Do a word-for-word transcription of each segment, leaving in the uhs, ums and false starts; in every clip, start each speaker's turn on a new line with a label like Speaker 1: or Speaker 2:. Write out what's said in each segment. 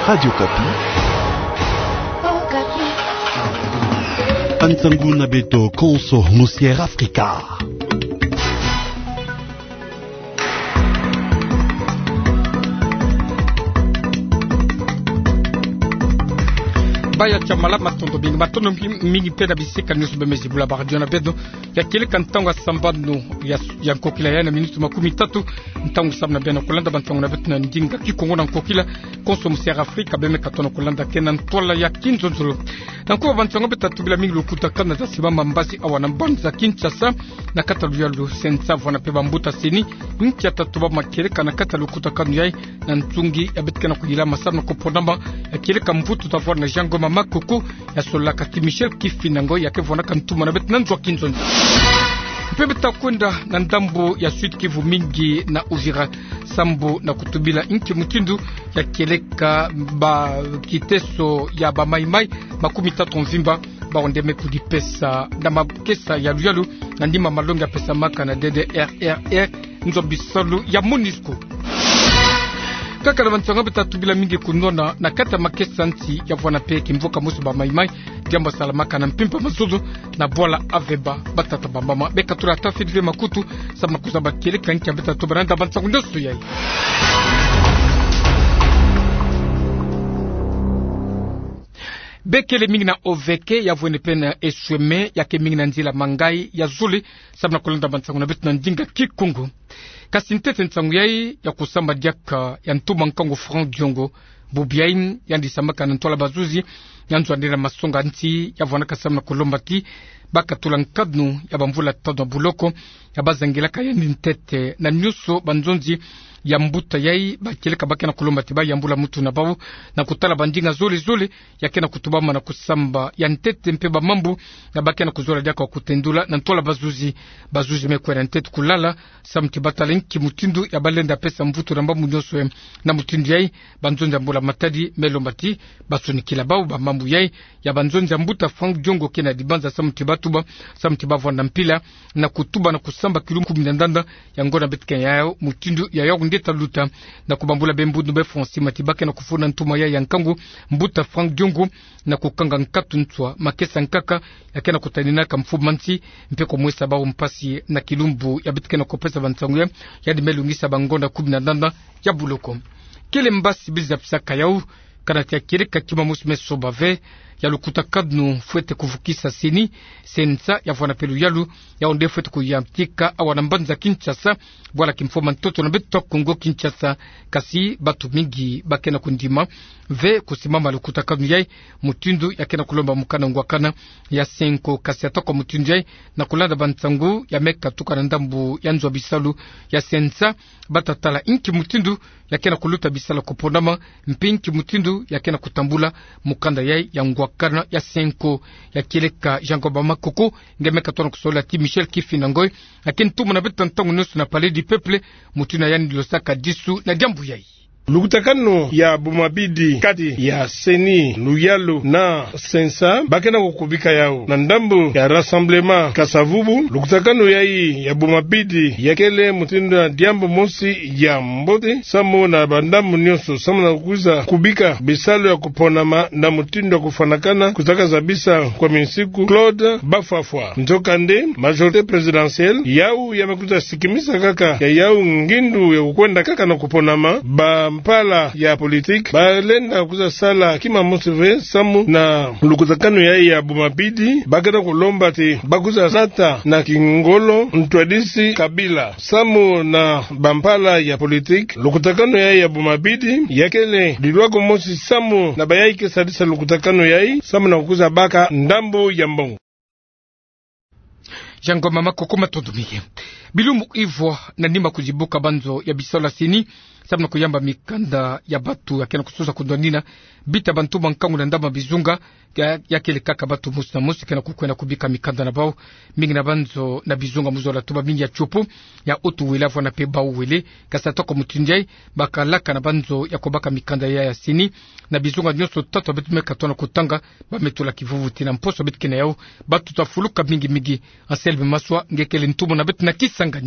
Speaker 1: Radio Kapi.
Speaker 2: Oh, Kapi.
Speaker 1: Antsangu na beto konso Musière Africa.
Speaker 3: Baya chamala matondo bingi matondo mingi peda bisika nusu bemezi bula bardio na bedo ya kile kantanga sambano ya ya kokila ya na minutu makumi tatu ntangu sabna bena kulanda bantangu na betu na ndinga kikongo na kokila konso Musière Africa beme katono kulanda kenan tola ya kinzonzolo nanko bantangu betatu bila mingi lokuta kana za sibamba mbasi awana banza Kinshasa na kata luyalo sensa vona peba mbuta sini nki atatuba makele kana kata lokuta kanu yai na ntungi ya betkana kujila masana kopondamba ya kile kamvutu tavona na jango makoko ya sola kati Michel Kifinango ya kevona kantuma na betnan zwa kinzonzo pebe takwenda na ndambo ya Sud Kivu mingi na Uvira sambo na kutubila inki mutindu ya keleka ba kiteso ya ba maimai makumi tatu mvimba ba ondeme kudipesa na makesa ya luyalu na ndima malonga pesa maka na D D R R R nzo bisalo ya MONUSCO kaka na bantsanga betatu bila mingi kunona na kata makesa nti ya vwana peke mvoka musu ba maimai jambo salamaka na mpimpa mazuzu na bola aveba batata bambama beka tura tafidwe makutu sama kuzaba kile kanki ya betatu baranda bantsangu ndosu yai bekele mingi na oveke ya vwene pena esweme ya ke mingi na nzila mangai ya zuli sabna kulanda bantsangu na betu na ndinga kikungu kasi ntete ntsangu yai ya kusamba diaka ya ntuma nkango Franc Diongo bubiain ya ndisamaka na ntola bazuzi ya nzwandira masonga nti ya vwana kasamna kolombati baka tula nkadnu ya bamvula tadwa buloko ya bazangilaka ya ntete na nyuso banzonzi ya mbuta yai bakileka bakena kolombati ba yambula mutu na babu na kutala bandinga zoli zoli yakena kutubama na kusamba ya ntete mpeba mambu na bakena kuzola diaka kutendula na ntola bazuzi bazuzi mekwera ntete kulala samti batala nki mutindu ya balenda pesa mvutu na mbamu nyoso na mutindu yai banzonzi ambula matadi melombati basunikila babu ba mambu yai ya banzonzi mbuta Franc Diongo kena dibanza samti batuba samti bavanda mpila na kutuba na kusamba kilumu kumi na ndanda ya ngona betka yao mutindu ya yao ndeta luta na kubambula bembudu be Francis matibake na kufuna ntuma ya yankangu mbuta Franc Diongo na kukanga nkatu ntwa makesa nkaka yakena kutanina kamfumanti mpeko mwesa bao mpasi na kilumbu ya betka na kopesa bantsangu ya yadi melungisa bangonda kumi na ndanda ya buloko kele mbasi biza pisaka yao kana tia kireka kima musme sobave ya lukuta kadnu fuete kuvukisa sini sensa ya vwana pelu yalu ya onde fuete kuyamtika awana mbanza Kinshasa bwala kimfoma ntoto na beto Kongo Kinshasa kasi batu mingi bakena kundima ve kusimama lukuta kadnu yai mutindu ya kena kulomba mukana ngwakana ya senko kasi atoko mutindu yai na kulanda bantsangu ya meka tuka na ndambu ya nzwa bisalu ya sensa batatala inki mutindu ya kena kuluta bisala kupondama mpinki mutindu ya kena kutambula mukanda yai ya ngwakana ya senko ya kileka jangoba makoko ngemeka tona kusola ti Michel Kifinango lakini tumu na betu ntangu nusu na Palais du Peuple mutuna yani dilosaka disu na jambu yai
Speaker 4: lukutakano ya bumabidi kati ya Seni, Luyalo na Sensa bakena kukubika yao na ndambu ya Rassemblement Kasavubu. Lukutakano yai ya bumabidi yakele mutindo ya diambo mosi ya mbote samo na bandambu nyoso samo na kukuza kubika bisalo ya kuponama na mutindo ya kufanakana kutaka zabisa kwa minsiku Claude Bafafwa Njokande majorite presidentielle yau ya mekuta sikimisa kaka ya yau ngindu ya kukwenda kaka na kuponama ba mpala ya politik balenda kuza sala kima mosive samu na lukutakano ya ya bumabidi bakena kulomba ti bakuza sata na kingolo ntwadisi kabila samu na bampala ya politik lukutakano ya ya bumabidi yakele dilwako mosi samu na bayaike sadisa lukutakano ya samu na kukuza baka ndambo ya mbongo
Speaker 3: jango mama kokoma tondumike bilumu ivo na nima kujibuka banzo ya bisola sini sabna kuyamba mikanda ya batu ya kena kususa kundonina bita bantu bankangu na ndama bizunga ya, ya kele kaka batu musu na musu kena kukwena kubika mikanda na bao mingi na banzo na bizunga muzo la tuba mingi ya chupu ya utu wilavu na peba uwele kasa toko mutinjai baka laka na banzo ya kubaka mikanda ya ya sini na bizunga nyoso tato betu meka tona kutanga ba metula kivuvu tina mposo betu kena yao batu tafuluka mingi mingi aselbe maswa ngekele ntumo na betu na kisangani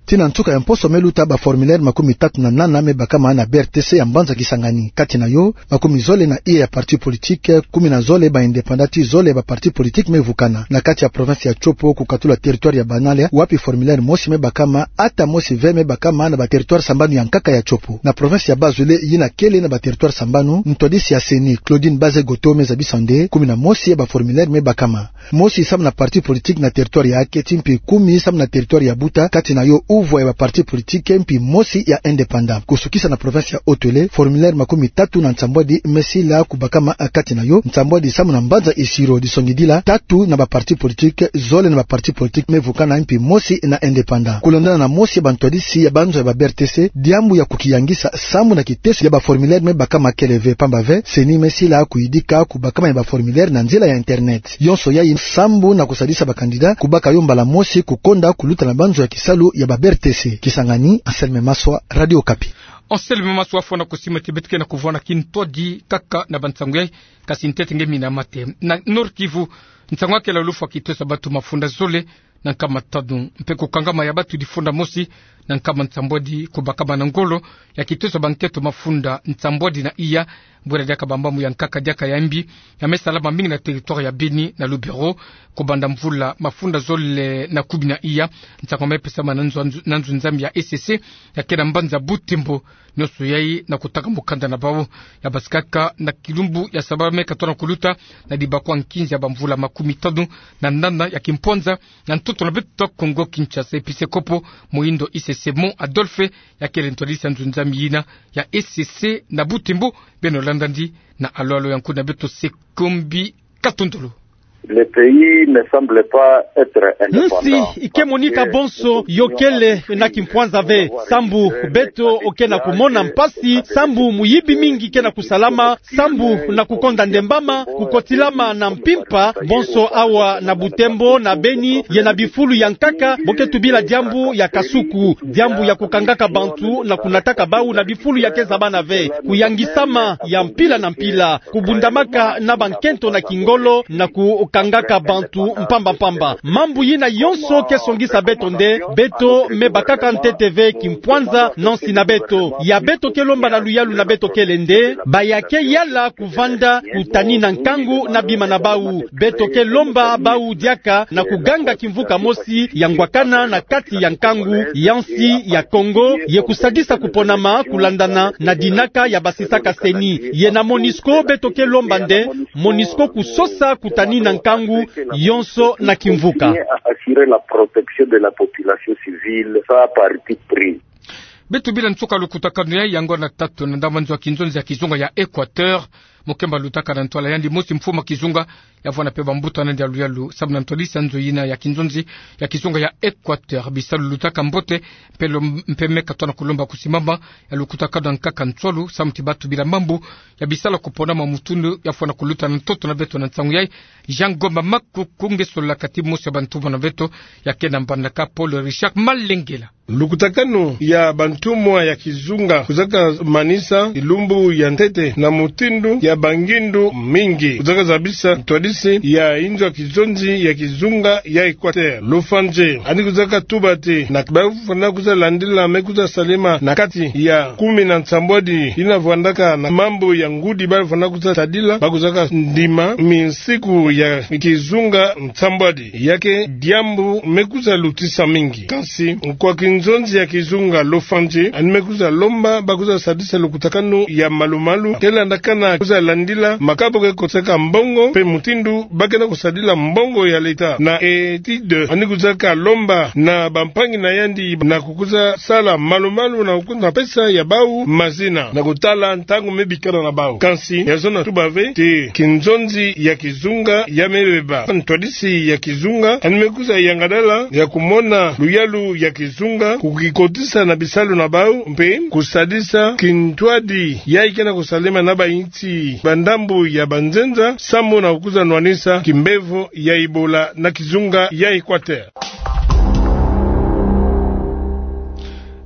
Speaker 5: tina ntuka ya mposo meluta ba formulaire makumi tatu na nana me bakama na B R T C ya Mbanza Kisangani. Kati na yo makumi zole na iye ya parti politique, kumi na zole ba independati zole ba parti politique mevukana. Na kati ya province ya Chopo kukatula territoire ya Banale wapi formulaire mosi me bakama ata mosi ve me bakama na ba territoire Sambanu ya Nkaka ya Chopo. Na province ya Bazule yina kele na ba territoire Sambanu ntodisi ya Seni Claudine Baze Goto me zabisande kumi na mosi ya ba formulaire me bakama. Mosi sam na parti politique na territoire ya Aketi mpi kumi sam na territoire ya Buta. Kati na yo uvo ya ba parti politique mpi mosi ya independant. Kusukisa na province ya Otele formulaire makumi tatu na Nsambwadi mesila kubakama akati na yo Nsambwadi samu na Mbanza Isiro disongidila tatu na ba parti politique zole na ba parti politique mevukana mpi mosi na independant. Kulondana na mosi ya bantwadisi ya banzo ya ba B R T C diambu ya kukiyangisa samu na kiteso ya ba formulaire me bakama keleve pambave Seni mesila kuidika kubakama ya ba formulaire na nzela ya internet. Yonso ya sambu na kusadisa ba kandida kubaka yomba la mosi kukonda kuluta na banzo ya kisalu ya ba B R T C. Kisangani, Anselme Maswa, Radio Okapi.
Speaker 3: Anselme Maswa fona kusima tibetike na kuvona kintodi kaka na bantsanguye kasintete ngemi na mate. Na Nord Kivu, ntsangu yake la lufu akitosa batu mafunda zole na nkama tadu. Mpeko kangama ya batu difunda mosi na nkama Nsambwadi kubakaba na ngolo ya kitosa banketo mafunda Nsambwadi na iya mbwere diaka bambamu ya Nkaka diaka ya mbi ya mesalama mingi na territoire ya Beni na Lubero kubanda mvula mafunda zole na kubi na iya ntsangu mepesama na nzu nzami ya E C C ya kena Mbanza Butembo nyosu yai na kutaka mukanda na bawo ya basikaka na kilumbu ya sabame katona kuluta na dibakwa nkinzi ya bamvula makumi tadu na nana ya kimponza na ntoto na beto Kongo Kinshasa epise kopo muindo I C C Mon Adolphe ya kele ntolisa nzunzami yina ya E C C na Butembo beno landandi na alo alo yanku na beto Sekombi Katundolo.
Speaker 6: Le pays ne semble pas être indépendant.
Speaker 7: Nsi ikemonika bonso yokele na kimpwanza ve sambu beto okena kumona mpasi sambu muyibi mingi kena kusalama sambu na kukonda ndembama kukotilama na mpimpa bonso awa na Butembo na Beni ye na bifulu ya Nkaka boketu bila diambu ya Kasuku diambu ya kukangaka bantu na kunataka bau na bifulu ya kezabana ve kuyangisama ya mpila na mpila kubundamaka na bankento na Kingolo na ku kangaka bantu mpamba mpamba mambu yina yonso kesongisa beto nde beto me bakaka nteteve kimpwanza nonsi na beto ya beto kelomba na luyalu na beto kelende bayake yala kuvanda kutani na nkangu na bima na bau beto kelomba bau diaka na kuganga kimvuka mosi ya ngwakana na kati ya nkangu yansi ya Kongo ye kusadisa kuponama kulandana na dinaka ya basisaka Seni ye na Monisco beto kelomba nde Monisco kusosa kutani na nkangu yonso na kimvuka
Speaker 6: assurer la protection de la population civile sa parti pris.
Speaker 3: Betu bila ntuka lukutakano ya yango na tatu na ndamanzo wa kinzonzi ya kizunga ya Equateur mokemba lutaka na ntwala yandi mosi mfuma kizunga ya vwana peba mbuta na ndia luyalu sabu na ntolisa nzo yina ya kinzonzi ya kizunga ya Equateur bisalu lutaka mbote mpelo mpeme katwana kulomba kusimama ya lukutakano na nkaka ntwolu samti batu bila mambu ya bisala kupona mamutundu ya vwana kuluta na ntoto na beto na nsangu yai Jean Gomba Maku kunge sola katibu mosi ya bantuva na beto ya kena mbandaka Paul Richard Malengela.
Speaker 4: Lukutakano ya bantumwa ya kizunga kuzaka manisa ilumbu ya ntete na mutindu ya bangindu mingi kuzaka zabisa twadisi ya injwa kizonzi ya kizunga ya Equateur lufanje ani kuzaka tubate na kibafana kuza landila mekuza salima na kati ya kumi na Nsambwadi ina vwandaka na mambo ya ngudi bafana kuza tadila bakuzaka ndima minsiku ya kizunga Nsambwadi yake diambu mekuza lutisa mingi kasi kwa kinzonzi ya kizunga lofanje animekuza lomba bakuza sadisa lukutakano ya malumalu kela ndakana kuza landila makabo ke koseka mbongo pe mutindu bakena kusadila mbongo ya leta na etide anikuza ka lomba na bampangi na yandi na kukuza sala malumalu na kukuza pesa ya bau mazina na kutala ntangu mebikana na bau kansi ya zona tubave te kinzonzi ya kizunga ya mebeba ntwadisi ya kizunga animekuza yangadala ya kumona luyalu ya kizunga kukikotisa na bisalu na bau mpe kusadisa kintwadi ya ikena kusalema na ba inti bandambu ya banzenza samu na kukuza nwanisa kimbevo ya Ibola na kizunga ya Equateur.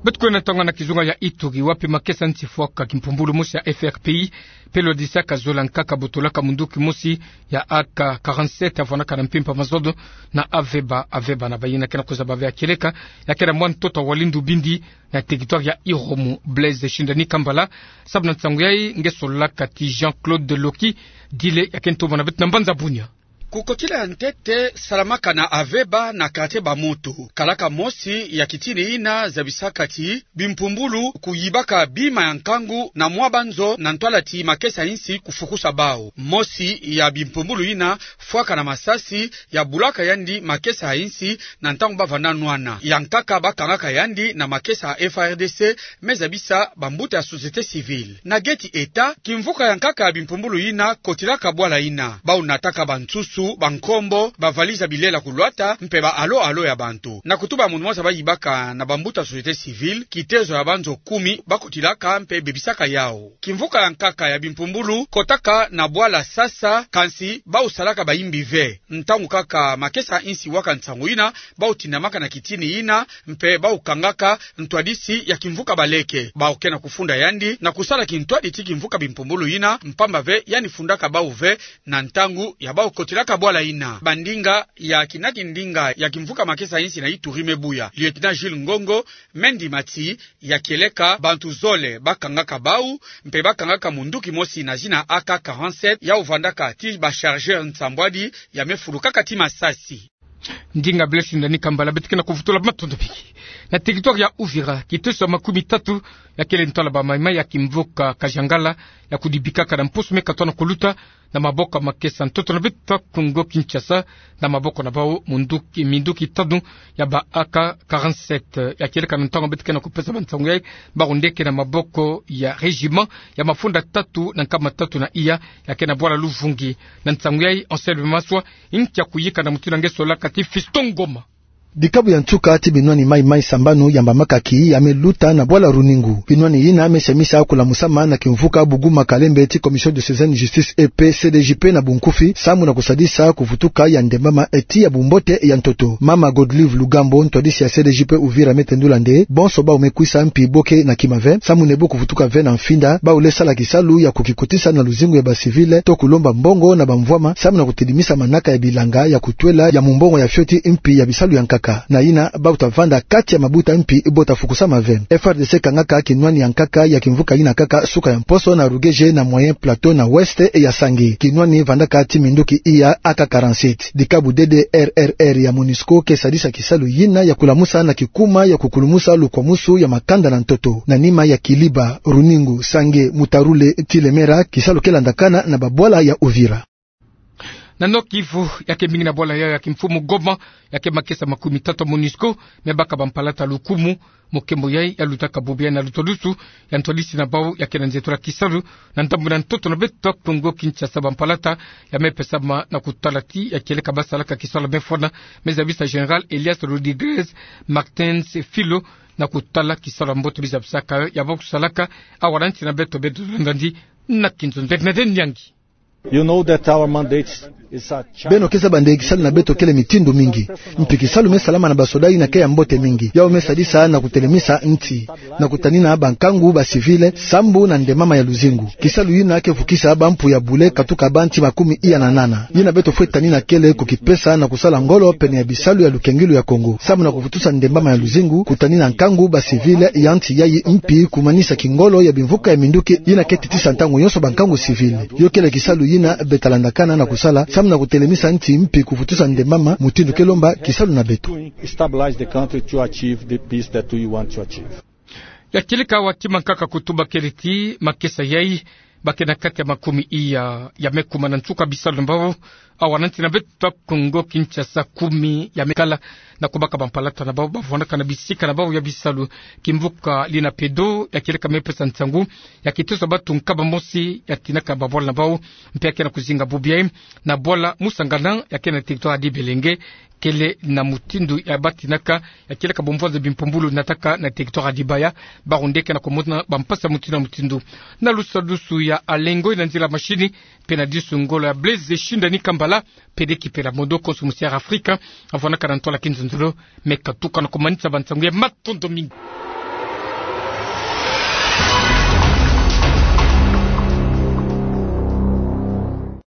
Speaker 3: betu na tanga na kizunga ya Ituri wapi makesa ntifuaka kimpumbulu musi ya F R P I pelo disaka zolanka kabutolaka munduki musi ya A K quarante sept avonaka na mpimpa mazodo na aveba aveba na bayina kena kuzabave ya keleka ya kena mwan toto walindu bindi na territoire ya Iromu Blaise Shindani Kambala sabna tsangu yai ngesolaka ti Jean-Claude de Loki dile ya kento mwana betu na mbanza bunya
Speaker 8: kukotila ntete salamaka na aveba na kate ba moto kalaka mosi ya kitini ina za bisakati bimpumbulu kuyibaka bima ya nkangu na mwabanzo na ntwala ti makesa insi kufukusa bao mosi ya bimpumbulu ina fuaka na masasi ya bulaka yandi makesa insi na ntangu bavanda nwana ya nkaka bakangaka yandi na makesa F R D C meza bisa bambuta ya société civile na geti eta kimvuka ya nkaka ya bimpumbulu ina kotilaka bwala ina bao nataka bantusu bankombo bavaliza bilela kulwata mpe ba alo alo ya bantu na kutuba mundu moza bayibaka na bambuta société civile kitezo ya banzo kumi bakutilaka mpe bebisaka yao kimvuka ya nkaka ya bimpumbulu kotaka na bwala sasa kansi bausalaka baimbi ve ntangu kaka makesa insi waka ntsangu ina bautinamaka na kitini ina mpe baukangaka ntwadisi ya kimvuka baleke baukena kufunda yandi na kusala kintwadi ti kimvuka bimpumbulu ina mpamba ve yani fundaka bau ve na ntangu ya baukotilaka bwala ina bandinga ya kinaki ndinga ya kimvuka makesa insi na Ituri mebuya lieutenant Jules Ngongo Mendi Mati ya keleka bantu zole bakangaka bau mpe bakangaka munduki mosi na jina A K quarante sept ya uvandaka ti ba chargeur nsambwadi ya mefulukaka ti masasi
Speaker 3: ndinga Blaise Shindani Kambala betikena kuvutula matondo biki na territoire ya Uvira kiteso makumi tatu ya kele ntala ba maima ya kimvuka Kajangala ya kudibikaka na mpusu mekatwana kuluta na maboka makesa ntoto na bita Kongo Kinshasa na maboka na bao munduki minduki tadu ya ba A K quarante sept ya keleka ntango betikena kupesa bantangu yai barundeke na maboko ya regiment ya mafunda tatu na nkama tatu na iya ya kena bwala luvungi na ntangu yai Anselme Maswa inkia kuyika na mutuna ngesola kati Fiston Ngoma
Speaker 5: dikabu ya ntuka ati binwani mai mai sambanu yamba makaki ameluta na bwala runingu binwani yina ameshamisa akula musama na kimvuka buguma kalembe ti commission de citoyenne justice E P C D J P na bunkufi samu na kusadisa kuvutuka ya ndembama eti ya bumbote ya ntoto mama Godlive Lugambo ntodisi ya C D J P Uvira metendula nde bonso ba umekwisa mpi boke na kimave samu nebo kuvutuka ve na mfinda ba ulesa la kisalu ya kukikutisa na luzingu ya basivile to kulomba mbongo na bamvwama samu na kutidimisa manaka ya bilanga ya kutwela ya mumbongo ya fyoti mpi ya bisalu ya nkaka na ina bauta vanda kati ya mabuta mpi bota fukusa mave F R D C kangaka kinwani ya nkaka ya kimvuka ina kaka suka ya mposo na rugeje na moyen plateau na weste ya sangi kinwani vanda kati minduki iya A K quarante sept dikabu D D R R R ya MONUSCO kesadisa kisalu yina ya kulamusa na kikuma ya kukulumusa lukwamusu ya makanda na ntoto na nima ya Kiliba Runingu Sange Mutarule Tilemera kisalu kelandakana na babwala ya Uvira
Speaker 3: na nokivu yake mingi na bola yao ya kimfumu Goma yake makesa makumi tatu MONUSCO mebaka bampalata lukumu mokembo yai ya lutaka bubia na lutolusu ya ntolisi na bao yake na nzetu la kisalu na ntambu na ntoto na beto Kongo Kinshasa bampalata ya mepesama na kutalati ya keleka basalaka kisala mefona mezabisa General Elias Rodriguez Martins Filo na kutala kisala mboto bizabsaka ya bokusalaka awaranti na beto beto ndandi na kinzondek na den yangi.
Speaker 9: You know that our mandate is a
Speaker 5: beno kesa bande kisali na beto kele mitindo mingi mpikisalu mesalama na basodai na kaya mbote mingi yao mesadisa na kutelemisa nti na kutanina bankangu ba civile sambu na ndemama ya luzingu kisalu yina ake fukisa bampu ya bule katuka banti makumi iya na nana yina beto fwetani na kele kukipesa na kusala ngolo pene ya bisalu ya lukengilu ya Kongo samu na kufutusa ndemama ya luzingu kutanina nkangu ba civile yanti yayi mpi kumanisa kingolo ya bimvuka ya minduki yina ketitisa ntangu yoso bankangu civile yo kele kisalu yina betalandakana na kusala samu na kutelemisa nti mpi kufutusa ndemama mutindu kelomba kisalu na beto
Speaker 9: stabilize the country to achieve the peace that we want to achieve.
Speaker 3: Ya kilika watima kaka kutuba keliti makesa yai bakena kati ya makumi iya ya mekuma na ntuka bisalu mbao awananti na beto Kongo Kinshasa kumi ya mekala na kubaka bampalata na bao bavonaka na bisika na bao ya bisalu kimvuka lina pedo ya kileka mepesa ntangu ya kiteso batu nkaba mosi ya tinaka babola na bao mpia kena kuzinga bubia na bola musangana ya kena territoire adi belenge kele na mutindu ya batinaka ya kileka bomvoza bimpumbulu nataka na territoire adi baya barundeke na komona bampasa mutindu mutindu na lusalusu ya alengo ina nzila mashini pena disu ngolo ya Blaise Shindani Kambala pede kipela modo konsumusia Afrika avona karantola kinzundulo mekatuka na kumanisa bantangu ya matondo mingi.